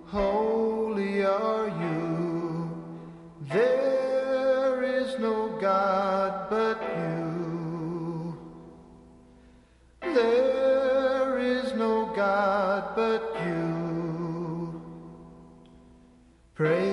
holy are you. There is no God but you. There is no God but you. Praise